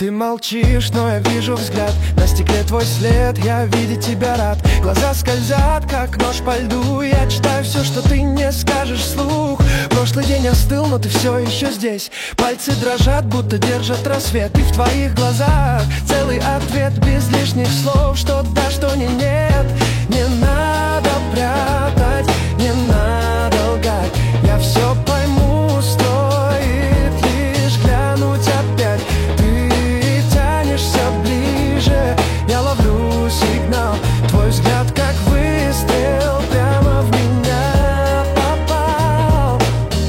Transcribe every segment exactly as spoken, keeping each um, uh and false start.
Ты молчишь, но я вижу взгляд. На стекле твой след, я видеть тебя рад. Глаза скользят, как нож по льду. Я читаю все, что ты не скажешь вслух. Прошлый день остыл, но ты все еще здесь. Пальцы дрожат, будто держат рассвет. И в твоих глазах целый ответ, без лишних слов. Что да, что не нет. Не надо прятать, не надо лгать. Я все пойму, стоит лишь глянуть опять. Ты тянешься ближе, я ловлю сигнал. Твой взгляд как выстрел, прямо в меня попал.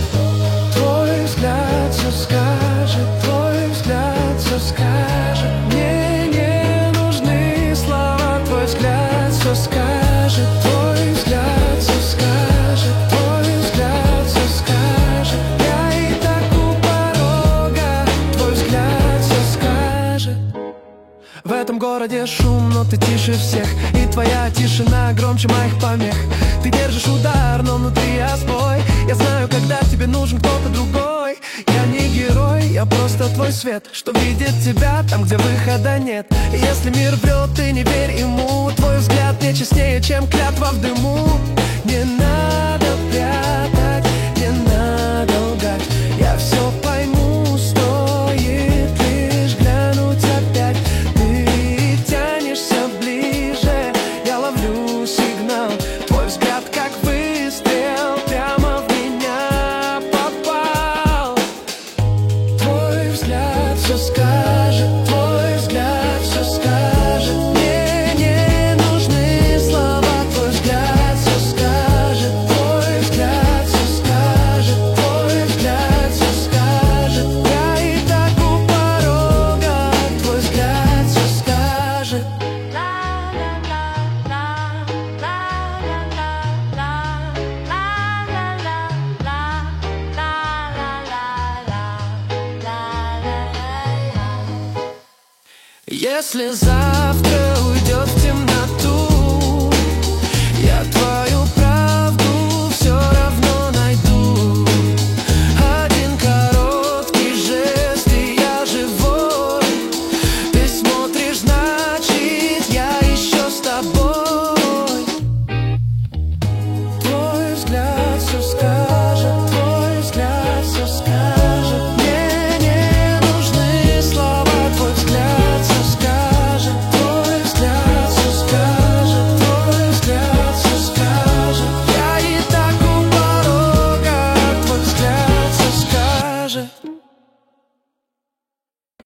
Твой взгляд все скажет, твой взгляд все скажет. Мне не нужны слова, твой взгляд все скажет. Твой взгляд все скажет, твой взгляд все скажет. Я и так у порога, твой взгляд все скажет. В этом городе шум, но ты тише всех. И твоя тишина громче моих помех. Ты держишь удар, но внутри я сбой. Я знаю, когда тебе нужен кто-то другой. Я не герой, я просто твой свет, что видит тебя там, где выхода нет. И если мир врет, ты не верь ему. Твой взгляд не честнее, чем клятва в дыму. Не надо прятать, не надо лгать. Я все пойму, стоит лишь глянуть опять. Ты тянешься ближе, я ловлю сигнал. Твой взгляд как выстрел, прямо в меня попал. Твой взгляд все скажет, твой взгляд все скажет. Мне не нужны слова, твой взгляд все скажет. Твой взгляд все скажет, твой взгляд все скажет. Я и так у порога, твой взгляд все скажет. Если завтра уйдет в темноту,